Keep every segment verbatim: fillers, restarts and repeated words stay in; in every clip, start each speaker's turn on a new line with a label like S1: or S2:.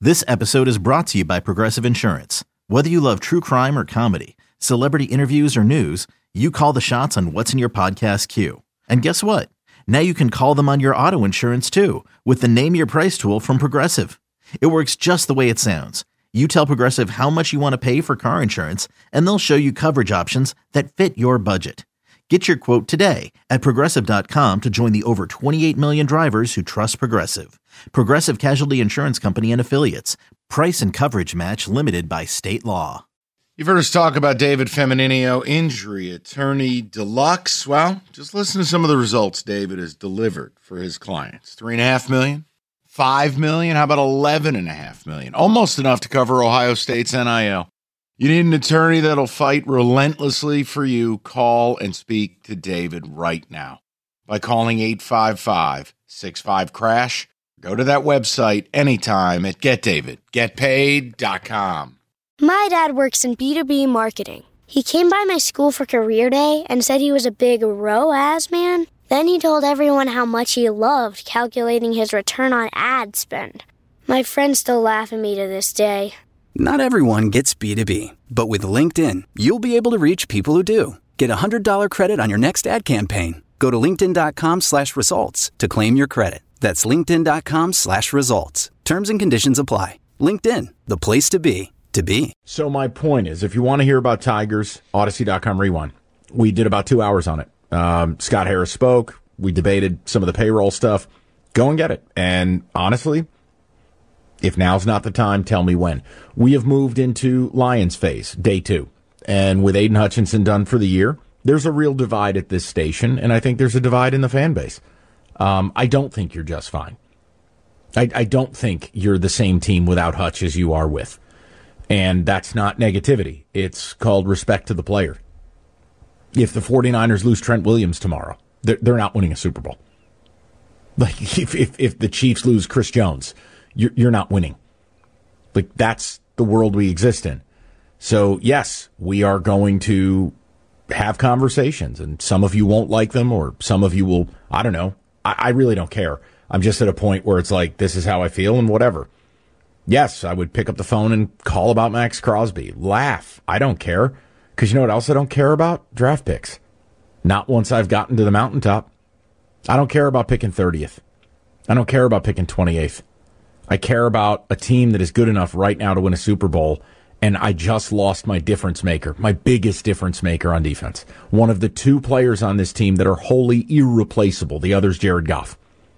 S1: This episode is brought to you by Progressive Insurance. Whether you love true crime or comedy, celebrity interviews or news, you call the shots on what's in your podcast queue. And guess what? Now you can call them on your auto insurance too with the Name Your Price tool from Progressive. It works just the way it sounds. You tell Progressive how much you want to pay for car insurance, and they'll show you coverage options that fit your budget. Get your quote today at Progressive dot com to join the over twenty-eight million drivers who trust Progressive. Progressive Casualty Insurance Company and Affiliates. Price and coverage match limited by state law.
S2: You've heard us talk about David Femininio, injury attorney deluxe. Well, just listen to some of the results David has delivered for his clients. Three and a half million, five million, how about eleven and a half million? Almost enough to cover Ohio State's N I L. You need an attorney that'll fight relentlessly for you. Call and speak to David right now by calling eight five five, six five, crash. Go to that website anytime at get david get paid dot com.
S3: My dad works in B two B marketing. He came by my school for career day and said he was a big R O A S man. Then he told everyone how much he loved calculating his return on ad spend. My friends still laugh at me to this day.
S4: Not everyone gets B two B, but with LinkedIn, you'll be able to reach people who do. Get a one hundred dollars credit on your next ad campaign. Go to linkedin.com slash results to claim your credit. That's linkedin.com slash results. Terms and conditions apply. LinkedIn, the place to be, to be.
S2: So my point is, if you want to hear about Tigers, Odyssey dot com rewind. We did about two hours on it. Um, Scott Harris spoke. We debated some of the payroll stuff. Go and get it. And honestly, if now's not the time, tell me when. We have moved into Lions phase, day two. And with Aiden Hutchinson done for the year, there's a real divide at this station, and I think there's a divide in the fan base. Um, I don't think you're just fine. I, I don't think you're the same team without Hutch as you are with. And that's not negativity. It's called respect to the player. If the 49ers lose Trent Williams tomorrow, they're, they're not winning a Super Bowl. Like, if, if, if the Chiefs lose Chris Jones, you're, you're not winning. Like, that's the world we exist in. So, yes, we are going to have conversations, and some of you won't like them, or some of you will, I don't know. I, I really don't care. I'm just at a point where it's like, this is how I feel, and whatever. Yes, I would pick up the phone and call about Max Crosby. Laugh. I don't care. Because you know what else I don't care about? Draft picks. Not once I've gotten to the mountaintop. I don't care about picking thirtieth. I don't care about picking twenty-eighth. I care about a team that is good enough right now to win a Super Bowl, and I just lost my difference maker, my biggest difference maker on defense. One of the two players on this team that are wholly irreplaceable. The other's Jared Goff.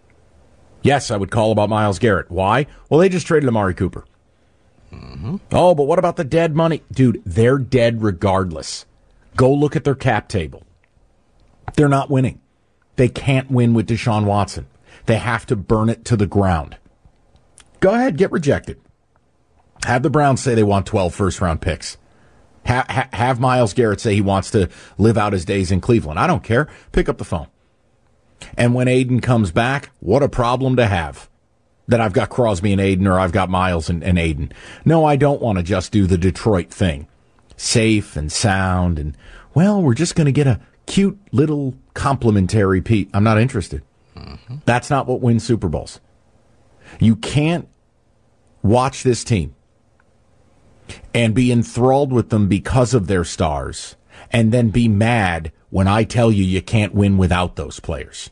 S2: Yes, I would call about Myles Garrett. Why? Well, they just traded Amari Cooper. Mm-hmm. Oh, but what about the dead money? Dude, they're dead regardless. Go look at their cap table. They're not winning. They can't win with Deshaun Watson. They have to burn it to the ground. Go ahead, get rejected. Have the Browns say they want twelve first-round picks. Ha- ha- have Myles Garrett say he wants to live out his days in Cleveland. I don't care. Pick up the phone. And when Aiden comes back, what a problem to have. That I've got Crosby and Aiden, or I've got Myles and, and Aiden. No, I don't want to just do the Detroit thing. Safe and sound, and, well, we're just going to get a cute little complimentary piece. I'm not interested. Mm-hmm. That's not what wins Super Bowls. You can't watch this team and be enthralled with them because of their stars, and then be mad when I tell you you can't win without those players.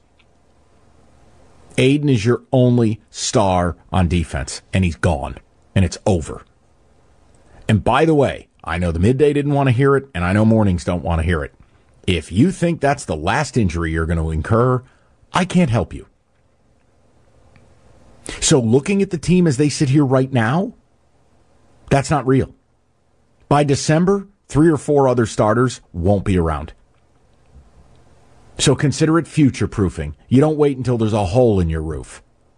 S2: Aiden is your only star on defense, and he's gone, and it's over. And by the way, I know the midday didn't want to hear it, and I know mornings don't want to hear it. If you think that's the last injury you're going to incur, I can't help you. So looking at the team as they sit here right now, that's not real. By December, three or four other starters won't be around. So consider it future-proofing. You don't wait until there's a hole in your roof.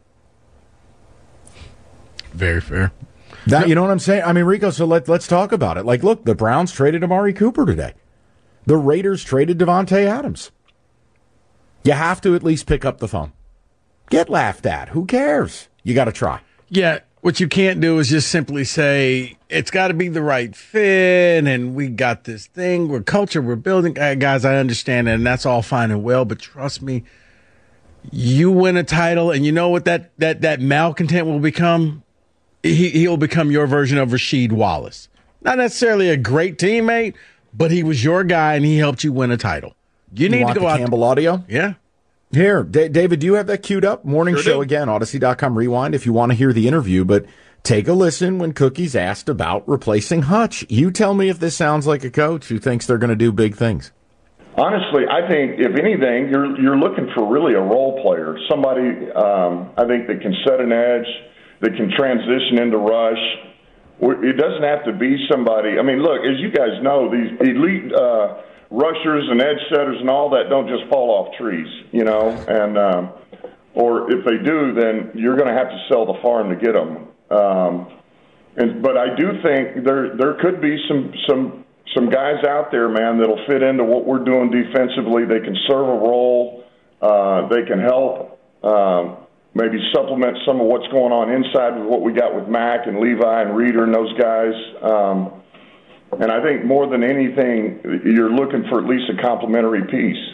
S5: Very fair.
S2: That, you know what I'm saying? I mean, Rico, so let, let's talk about it. Like, look, the Browns traded Amari Cooper today. The Raiders traded Devontae Adams. You have to at least pick up the phone. Get laughed at. Who cares? You got to try.
S5: Yeah, what you can't do is just simply say, it's got to be the right fit, and we got this thing, we're culture, we're building. Uh, guys, I understand that, and that's all fine and well, but trust me, you win a title, and you know what that, that, that malcontent will become? he, he'll become your version of Rasheed Wallace. Not necessarily a great teammate, but he was your guy and he helped you win a title. You,
S2: you
S5: need
S2: want
S5: to go
S2: the
S5: out.
S2: Campbell audio?
S5: Yeah.
S2: Here, D- David, do you have that queued up? Morning
S6: Sure
S2: show
S6: do.
S2: again, Odyssey dot com rewind if you want to hear the interview, but take a listen when Cookie's asked about replacing Hutch. You tell me if this sounds like a coach who thinks they're going to do big things.
S7: Honestly, I think if anything, you're you're looking for really a role player, somebody um, I think that can set an edge, that can transition into rush. It doesn't have to be somebody. I mean, look, as you guys know, these elite uh, rushers and edge setters and all that don't just fall off trees, you know. And um, or if they do, then you're going to have to sell the farm to get them. Um, and but I do think there there could be some some. Some guys out there, man, that'll fit into what we're doing defensively. They can serve a role. Uh, they can help um, maybe supplement some of what's going on inside with what we got with Mack and Levi and Reeder and those guys. Um, and I think more than anything, you're looking for at least a complementary piece.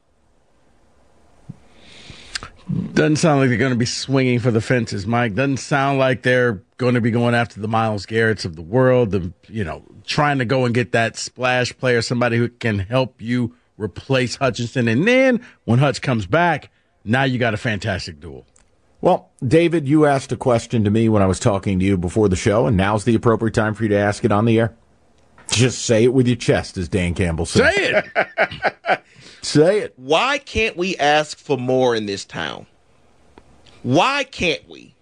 S5: Doesn't sound like they're going to be swinging for the fences, Mike. Doesn't sound like they're going to be going after the Myles Garretts of the world, the, you know, trying to go and get that splash player, somebody who can help you replace Hutchinson. And then when Hutch comes back, now you got a fantastic duel.
S2: Well, David, you asked a question to me when I was talking to you before the show, and now's the appropriate time for you to ask it on the air. Just say it with your chest, as Dan Campbell said.
S5: Say it.
S2: Say it.
S6: Why can't we ask for more in this town? Why can't we?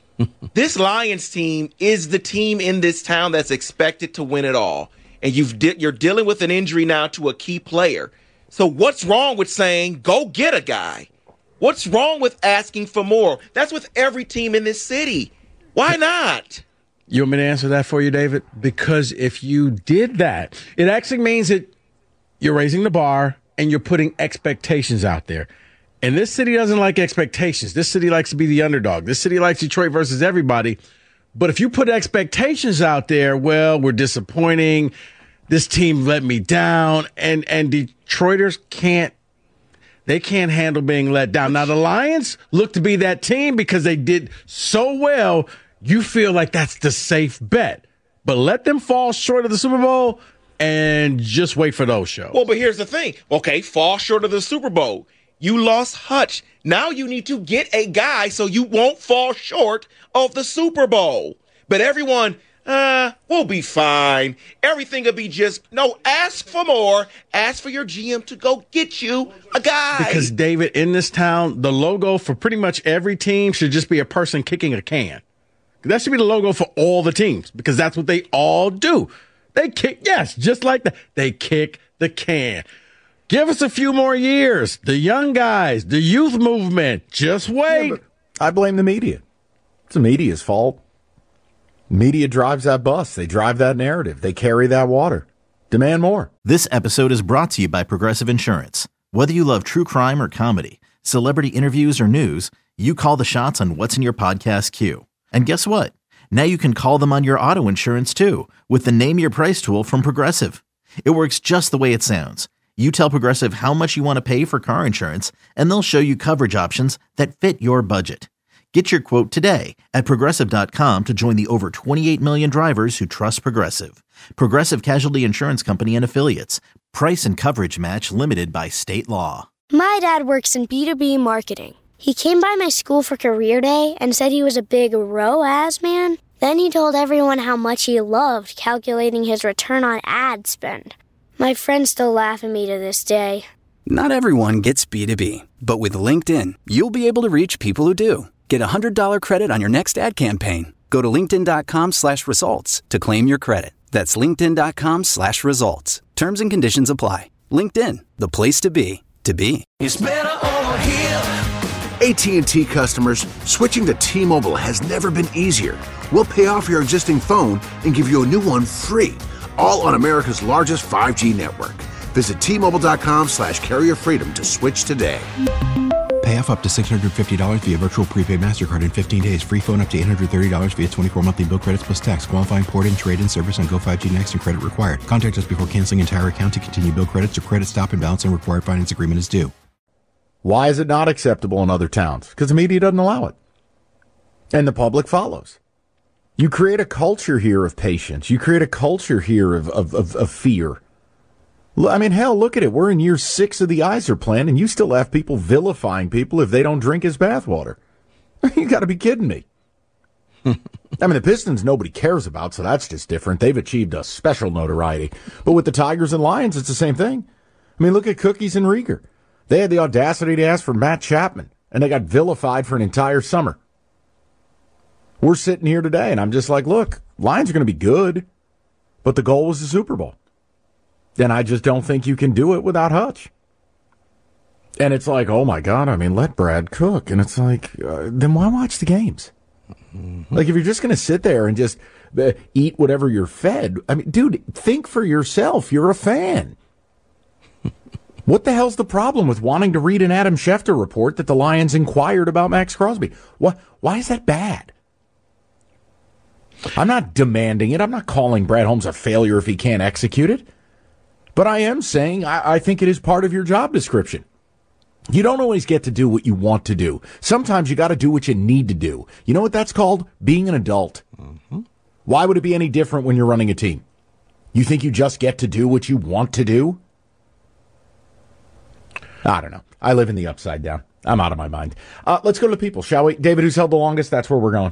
S6: This Lions team is the team in this town that's expected to win it all. And you've di- you're dealing with an injury now to a key player. So what's wrong with saying, go get a guy? What's wrong with asking for more? That's with every team in this city. Why not?
S5: You want me to answer that for you, David? Because if you did that, it actually means that you're raising the bar and you're putting expectations out there. And this city doesn't like expectations. This city likes to be the underdog. This city likes Detroit versus everybody. But if you put expectations out there, well, we're disappointing. This team let me down. And, and Detroiters can't, they can't handle being let down. Now, the Lions look to be that team because they did so well. You feel like that's the safe bet. But let them fall short of the Super Bowl and just wait for those shows.
S6: Well, but here's the thing. Okay, fall short of the Super Bowl. You lost Hutch. Now you need to get a guy so you won't fall short of the Super Bowl. But everyone, uh, we'll be fine. Everything will be just, no, ask for more. Ask for your G M to go get you a guy.
S5: Because, David, in this town, the logo for pretty much every team should just be a person kicking a can. That should be the logo for all the teams because that's what they all do. They kick, yes, just like that. They kick the can. Give us a few more years. The young guys, the youth movement. Just wait.
S2: Yeah, I blame the media. It's the media's fault. Media drives that bus. They drive that narrative. They carry that water. Demand more.
S1: This episode is brought to you by Progressive Insurance. Whether you love true crime or comedy, celebrity interviews or news, you call the shots on what's in your podcast queue. And guess what? Now you can call them on your auto insurance too with the Name Your Price tool from Progressive. It works just the way it sounds. You tell Progressive how much you want to pay for car insurance, and they'll show you coverage options that fit your budget. Get your quote today at Progressive dot com to join the over twenty-eight million drivers who trust Progressive. Progressive Casualty Insurance Company and Affiliates. Price and coverage match limited by state law.
S3: My dad works in B two B marketing. He came by my school for career day and said he was a big R O A S man. Then he told everyone how much he loved calculating his return on ad spend. My friends still laugh at me to this day.
S4: Not everyone gets B two B, but with LinkedIn, you'll be able to reach people who do. Get a one hundred dollars credit on your next ad campaign. Go to linkedin.com slash results to claim your credit. That's linkedin.com slash results. Terms and conditions apply. LinkedIn, the place to be, to be.
S8: It's better over here. A T and T customers, switching to T-Mobile has never been easier. We'll pay off your existing phone and give you a new one free. All on America's largest five G network. Visit T-Mobile.com slash carrier freedom to switch today.
S9: Pay off up to six hundred fifty dollars via virtual prepaid MasterCard in fifteen days. Free phone up to eight hundred thirty dollars via twenty-four monthly bill credits plus tax. Qualifying port-in, trade-in service on Go five G Next and credit required. Contact us before canceling entire account to continue bill credits or credit stop and balance and required finance agreement is due.
S2: Why is it not acceptable in other towns? Because the media doesn't allow it. And the public follows. You create a culture here of patience. You create a culture here of, of, of, of fear. I mean, hell, look at it. We're in year six of the Iser plan, and you still have people vilifying people if they don't drink his bathwater. You got to be kidding me. I mean, the Pistons nobody cares about, so that's just different. They've achieved a special notoriety. But with the Tigers and Lions, it's the same thing. I mean, look at Cookies and Rieger. They had the audacity to ask for Matt Chapman, and they got vilified for an entire summer. We're sitting here today, and I'm just like, look, Lions are going to be good, but the goal was the Super Bowl. And I just don't think you can do it without Hutch. And it's like, oh, my God, I mean, let Brad cook. And it's like, uh, then why watch the games? Mm-hmm. Like, if you're just going to sit there and just uh, eat whatever you're fed, I mean, dude, think for yourself. You're a fan. What the hell's the problem with wanting to read an Adam Schefter report that the Lions inquired about Max Crosby? Why, why is that bad? I'm not demanding it. I'm not calling Brad Holmes a failure if he can't execute it. But I am saying I, I think it is part of your job description. You don't always get to do what you want to do. Sometimes you got to do what you need to do. You know what that's called? Being an adult. Mm-hmm. Why would it be any different when you're running a team? You think you just get to do what you want to do? I don't know. I live in the upside down. I'm out of my mind. Uh, let's go to the people, shall we? David, who's held the longest? That's where we're going.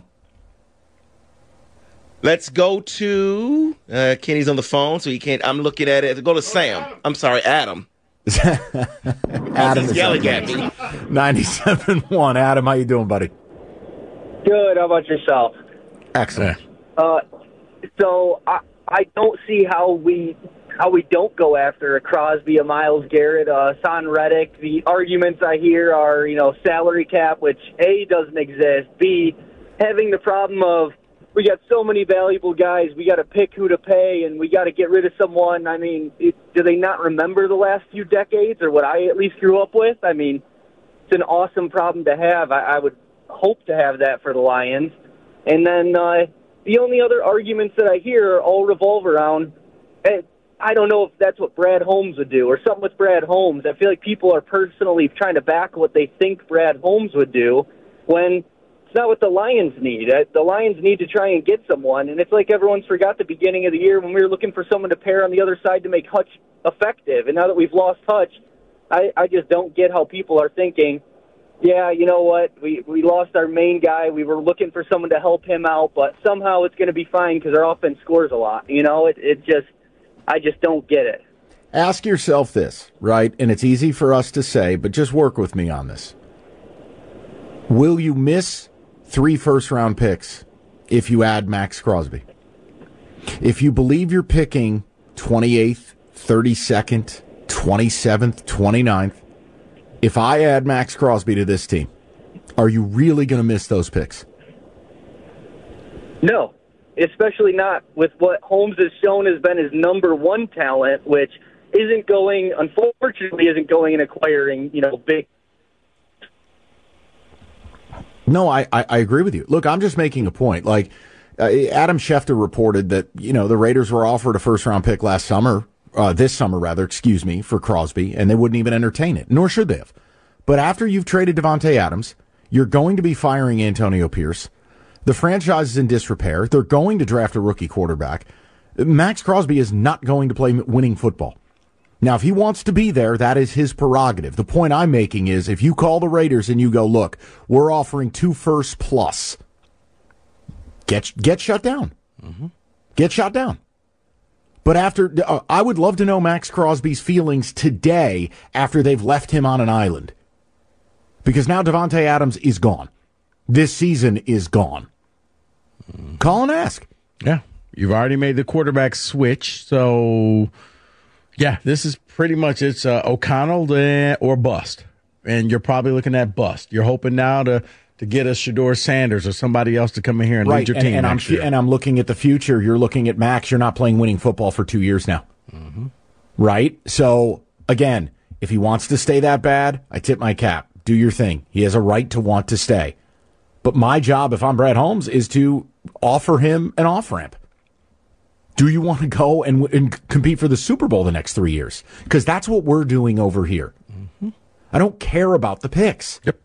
S6: Let's go to uh, Kenny's on the phone, so he can't. I'm looking at it. Go to Sam. I'm sorry, Adam.
S2: Adam
S6: is yelling at me.
S2: ninety-seven point one. Adam, how you doing, buddy?
S10: Good. How about yourself?
S2: Excellent.
S10: Uh, so I I don't see how we how we don't go after a Crosby, a Myles Garrett, a Son Reddick. The arguments I hear are, you know, salary cap, which A, doesn't exist. B, having the problem of, we got so many valuable guys, we got to pick who to pay, and we got to get rid of someone. I mean, it, do they not remember the last few decades, or what I at least grew up with? I mean, it's an awesome problem to have. I, I would hope to have that for the Lions. And then uh, the only other arguments that I hear all revolve around, I don't know if that's what Brad Holmes would do, or something with Brad Holmes. I feel like people are personally trying to back what they think Brad Holmes would do, when it's not what the Lions need. The Lions need to try and get someone, and it's like everyone's forgot the beginning of the year when we were looking for someone to pair on the other side to make Hutch effective. And now that we've lost Hutch, I, I just don't get how people are thinking, yeah, you know what, we, we lost our main guy. We were looking for someone to help him out, but somehow it's going to be fine because our offense scores a lot. You know, it, it just, I just don't get it.
S2: Ask yourself this, right? And it's easy for us to say, but just work with me on this. Will you miss three first-round picks if you add Max Crosby? If you believe you're picking twenty-eighth, thirty-second, twenty-seventh, twenty-ninth, if I add Max Crosby to this team, are you really going to miss those picks?
S10: No, especially not with what Holmes has shown has been his number one talent, which isn't going, unfortunately, isn't going and acquiring, you know, big.
S2: No, I, I, I agree with you. Look, I'm just making a point. Like, uh, Adam Schefter reported that, you know, the Raiders were offered a first-round pick last summer, uh, this summer, rather, excuse me, for Crosby, and they wouldn't even entertain it, nor should they have. But after you've traded Davante Adams, you're going to be firing Antonio Pierce. The franchise is in disrepair. They're going to draft a rookie quarterback. Max Crosby is not going to play winning football. Now, if he wants to be there, that is his prerogative. The point I'm making is, if you call the Raiders and you go, look, we're offering two firsts plus, get get shut down. Mm-hmm. Get shut down. But after, uh, I would love to know Max Crosby's feelings today after they've left him on an island. Because now Davante Adams is gone. This season is gone. Mm-hmm. Call and ask.
S5: Yeah, you've already made the quarterback switch, so... Yeah, this is pretty much, it's uh, O'Connell or bust. And you're probably looking at bust. You're hoping now to, to get a Shedeur Sanders or somebody else to come in here and
S2: right.
S5: lead your
S2: and,
S5: team
S2: and
S5: next
S2: I'm,
S5: year.
S2: And I'm looking at the future. You're looking at Max. You're not playing winning football for two years now. Mm-hmm. Right? So, again, if he wants to stay that bad, I tip my cap. Do your thing. He has a right to want to stay. But my job, if I'm Brad Holmes, is to offer him an off-ramp. Do you want to go and, and compete for the Super Bowl the next three years? Because that's what we're doing over here. Mm-hmm. I don't care about the picks.
S5: Yep.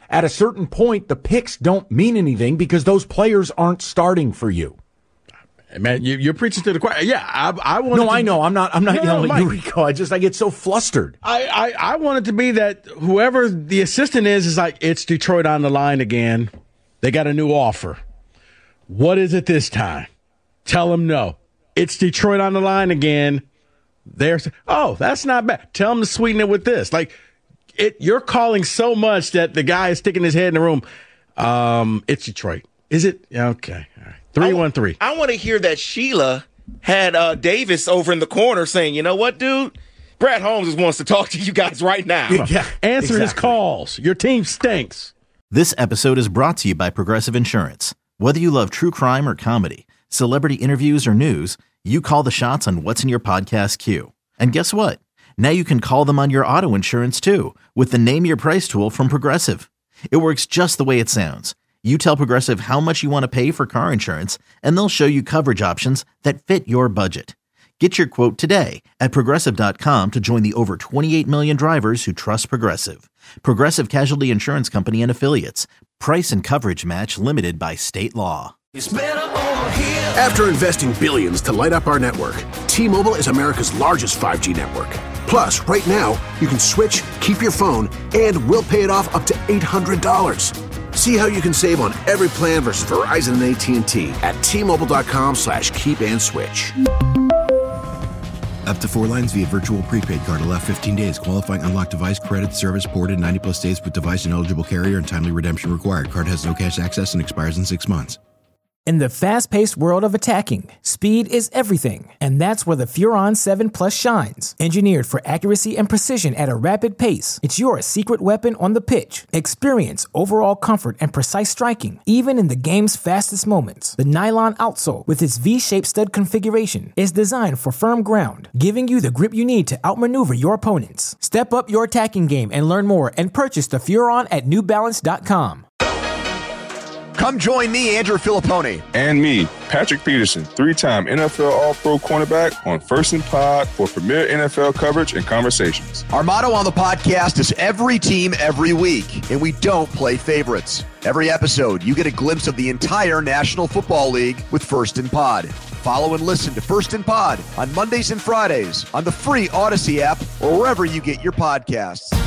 S2: at a certain point, the picks don't mean anything because those players aren't starting for you.
S5: Man, you, you're preaching to the choir. Yeah, I, I want.
S2: No,
S5: to,
S2: I know. I'm not. I'm not
S5: no,
S2: yelling
S5: no,
S2: at you, Rico. I just I get so flustered.
S5: I, I, I want it to be that whoever the assistant is is like, it's Detroit on the line again. They got a new offer. What is it this time? Tell them no. It's Detroit on the line again. There's oh, that's not bad. Tell them to sweeten it with this. Like it, you're calling so much that the guy is sticking his head in the room. Um, it's Detroit. Is it? Okay. All right. Three one three.
S6: I want to hear that Sheila had uh, Davis over in the corner saying, "You know what, dude? Brad Holmes just wants to talk to you guys right now.
S5: Yeah, answer exactly. his calls. Your team stinks."
S1: This episode is brought to you by Progressive Insurance. Whether you love true crime or comedy, celebrity interviews or news, you call the shots on what's in your podcast queue. And guess what? Now you can call them on your auto insurance too with the Name Your Price tool from Progressive. It works just the way it sounds. You tell Progressive how much you want to pay for car insurance, and they'll show you coverage options that fit your budget. Get your quote today at Progressive dot com to join the over twenty-eight million drivers who trust Progressive. Progressive Casualty Insurance Company and Affiliates. Price and coverage match limited by state law.
S8: After investing billions to light up our network, T-Mobile is America's largest five G network. Plus, right now, you can switch, keep your phone, and we'll pay it off up to eight hundred dollars. See how you can save on every plan versus Verizon and A T and T at T-Mobile.com slash keep and switch.
S9: Up to four lines via virtual prepaid card. Allow fifteen days. Qualifying unlocked device credit service ported ninety plus days with device and eligible carrier and timely redemption required. Card has no cash access and expires in six months.
S11: In the fast-paced world of attacking, speed is everything, and that's where the Furon seven Plus shines. Engineered for accuracy and precision at a rapid pace, it's your secret weapon on the pitch. Experience overall comfort and precise striking, even in the game's fastest moments. The nylon outsole, with its V-shaped stud configuration, is designed for firm ground, giving you the grip you need to outmaneuver your opponents. Step up your attacking game and learn more and purchase the Furon at New Balance dot com.
S12: Come join me, Andrew Filippone.
S13: And me, Patrick Peterson, three-time N F L All-Pro cornerback on First and Pod for premier N F L coverage and conversations.
S12: Our motto on the podcast is every team, every week, and we don't play favorites. Every episode, you get a glimpse of the entire National Football League with First and Pod. Follow and listen to First and Pod on Mondays and Fridays on the free Odyssey app or wherever you get your podcasts.